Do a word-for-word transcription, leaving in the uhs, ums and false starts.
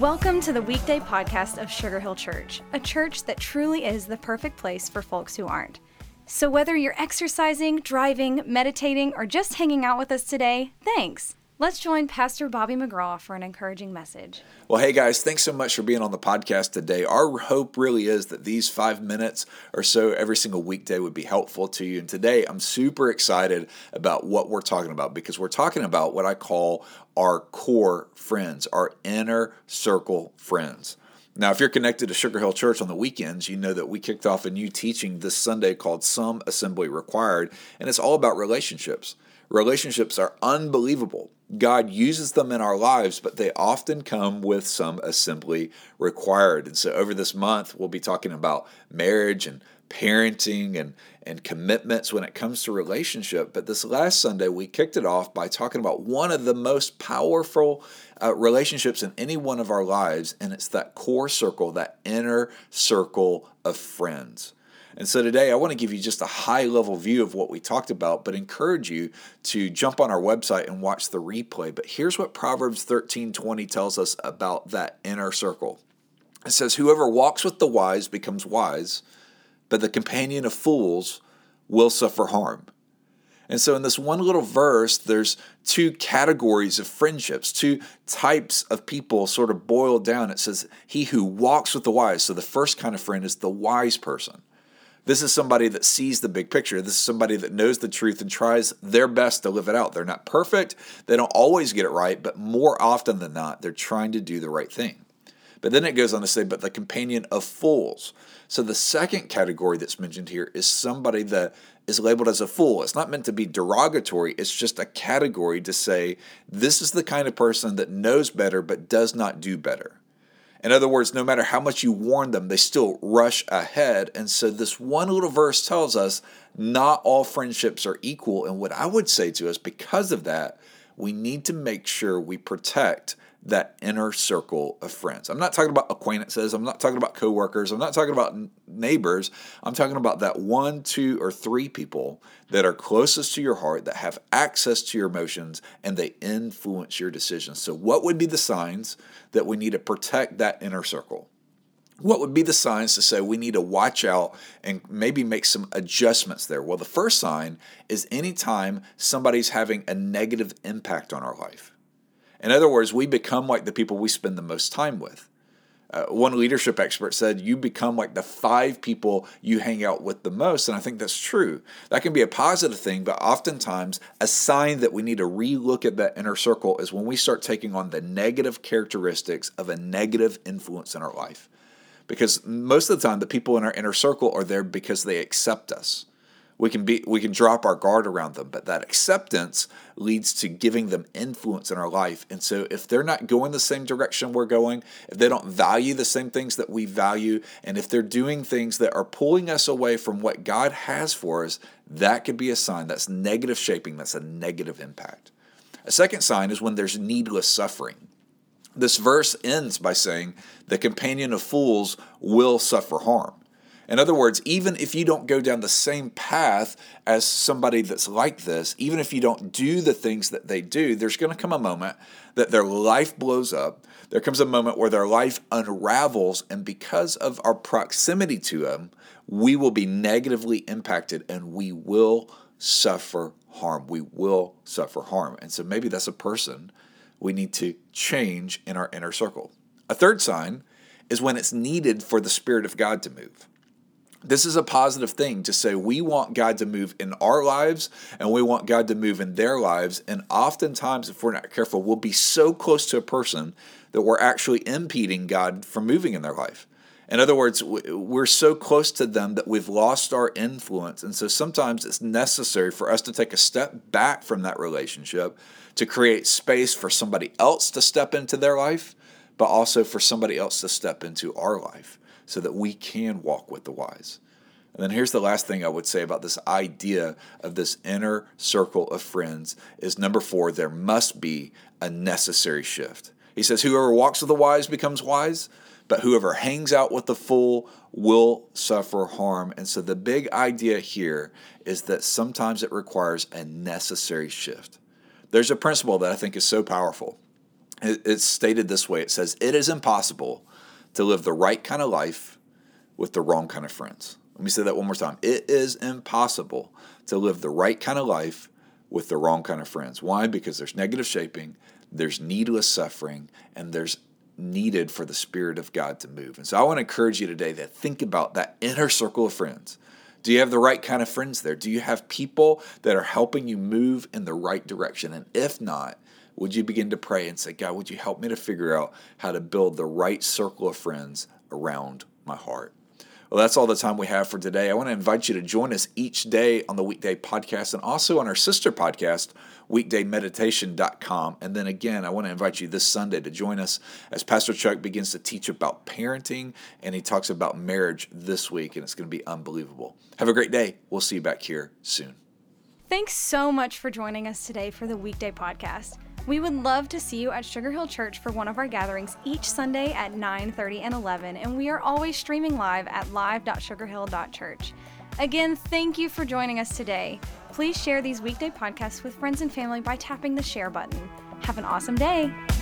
Welcome to the weekday podcast of Sugar Hill Church, a church that truly is the perfect place for folks who aren't. So whether you're exercising, driving, meditating, or just hanging out with us today, thanks. Let's join Pastor Bobby McGraw for an encouraging message. Well, hey guys, thanks so much for being on the podcast today. Our hope really is that these five minutes or so every single weekday would be helpful to you. And today I'm super excited about what we're talking about because we're talking about what I call our core friends, our inner circle friends. Now, if you're connected to Sugar Hill Church on the weekends, you know that we kicked off a new teaching this Sunday called Some Assembly Required, and it's all about relationships. Relationships are unbelievable. God uses them in our lives, but they often come with some assembly required. And so over this month, we'll be talking about marriage and parenting and, and commitments when it comes to relationship. But this last Sunday, we kicked it off by talking about one of the most powerful uh, relationships in any one of our lives, and it's that core circle, that inner circle of friends. And so today I want to give you just a high-level view of what we talked about, but encourage you to jump on our website and watch the replay. But here's what Proverbs thirteen twenty tells us about that inner circle. It says, "Whoever walks with the wise becomes wise, but the companion of fools will suffer harm." And so in this one little verse, there's two categories of friendships, two types of people sort of boiled down. It says, he who walks with the wise. So the first kind of friend is the wise person. This is somebody that sees the big picture. This is somebody that knows the truth and tries their best to live it out. They're not perfect. They don't always get it right, but more often than not, they're trying to do the right thing. But then it goes on to say, but the companion of fools. So the second category that's mentioned here is somebody that is labeled as a fool. It's not meant to be derogatory. It's just a category to say, this is the kind of person that knows better but does not do better. In other words, no matter how much you warn them, they still rush ahead. And so this one little verse tells us not all friendships are equal. And what I would say to us, because of that, we need to make sure we protect that inner circle of friends. I'm not talking about acquaintances. I'm not talking about coworkers. I'm not talking about neighbors. I'm talking about that one, two, or three people that are closest to your heart, that have access to your emotions, and they influence your decisions. So what would be the signs that we need to protect that inner circle? What would be the signs to say we need to watch out and maybe make some adjustments there? Well, the first sign is anytime somebody's having a negative impact on our life. In other words, we become like the people we spend the most time with. Uh, one leadership expert said, you become like the five people you hang out with the most, and I think that's true. That can be a positive thing, but oftentimes a sign that we need to relook at that inner circle is when we start taking on the negative characteristics of a negative influence in our life. Because most of the time, the people in our inner circle are there because they accept us. We can be, we can drop our guard around them, but that acceptance leads to giving them influence in our life. And so if they're not going the same direction we're going, if they don't value the same things that we value, and if they're doing things that are pulling us away from what God has for us, that could be a sign that's negative shaping, that's a negative impact. A second sign is when there's needless suffering. This verse ends by saying, the companion of fools will suffer harm. In other words, even if you don't go down the same path as somebody that's like this, even if you don't do the things that they do, there's going to come a moment that their life blows up. There comes a moment where their life unravels, and because of our proximity to them, we will be negatively impacted and we will suffer harm. We will suffer harm. And so maybe that's a person we need to change in our inner circle. A third sign is when it's needed for the Spirit of God to move. This is a positive thing to say we want God to move in our lives and we want God to move in their lives. And oftentimes, if we're not careful, we'll be so close to a person that we're actually impeding God from moving in their life. In other words, we're so close to them that we've lost our influence. And so sometimes it's necessary for us to take a step back from that relationship to create space for somebody else to step into their life, but also for somebody else to step into our life, so that we can walk with the wise. And then here's the last thing I would say about this idea of this inner circle of friends is number four, there must be a necessary shift. He says, whoever walks with the wise becomes wise, but whoever hangs out with the fool will suffer harm. And so the big idea here is that sometimes it requires a necessary shift. There's a principle that I think is so powerful. It's stated this way. It says, it is impossible to live the right kind of life with the wrong kind of friends. Let me say that one more time. It is impossible to live the right kind of life with the wrong kind of friends. Why? Because there's negative shaping, there's needless suffering, and there's needed for the Spirit of God to move. And so I want to encourage you today to think about that inner circle of friends. Do you have the right kind of friends there? Do you have people that are helping you move in the right direction? And if not, would you begin to pray and say, God, would you help me to figure out how to build the right circle of friends around my heart? Well, that's all the time we have for today. I want to invite you to join us each day on the Weekday Podcast and also on our sister podcast, weekday meditation dot com. And then again, I want to invite you this Sunday to join us as Pastor Chuck begins to teach about parenting, and he talks about marriage this week, and it's going to be unbelievable. Have a great day. We'll see you back here soon. Thanks so much for joining us today for the Weekday Podcast. We would love to see you at Sugar Hill Church for one of our gatherings each Sunday at nine thirty and eleven, and we are always streaming live at live dot sugar hill dot church. Again, thank you for joining us today. Please share these weekday podcasts with friends and family by tapping the share button. Have an awesome day.